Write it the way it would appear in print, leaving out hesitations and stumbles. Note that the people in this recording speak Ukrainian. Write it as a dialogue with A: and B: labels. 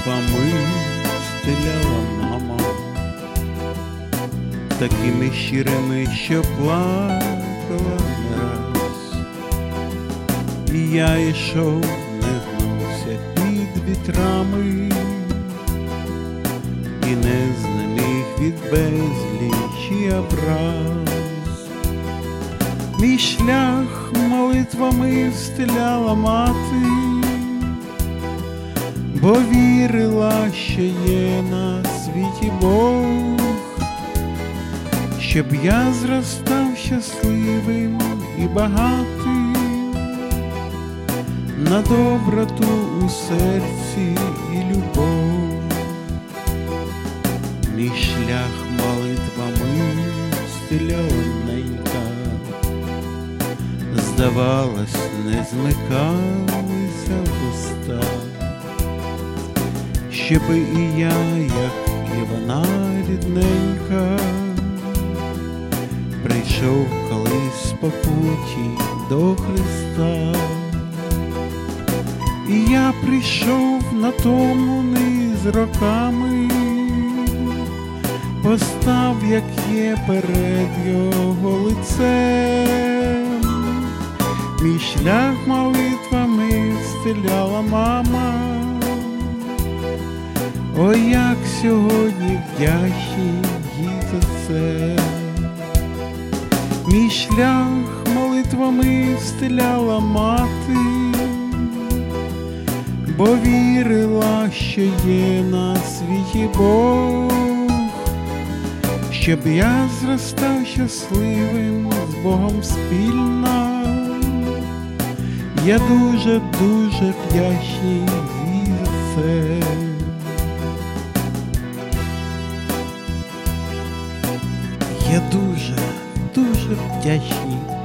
A: молитвами стеляла мама, такими щирими, що плакала не раз. І я йшов, не гнувся під вітрами, і не знеміг від безлічі образ. Мій шлях молитвами встеляла мати, бо вірила, що є на світі Бог, щоб я зростав щасливим і багатим, на доброту у серці і любов. Мій шлях молитвами стеляла ненька, здавалось, не змикалися вуста, щоби і я, як і вона рідненька, прийшов колись по путі до Христа. І я прийшов на тому низ роками, постав, як є, перед його лицем. Мій шлях молитвами стеляла мама, ой, як сьогодні вдячні їй за це. Мій шлях молитвами стеляла мати, бо вірила, що є на світі Бог, щоб я зростав щасливим з Богом спільно. Я дуже вдячний їй за це. Я дуже вдячний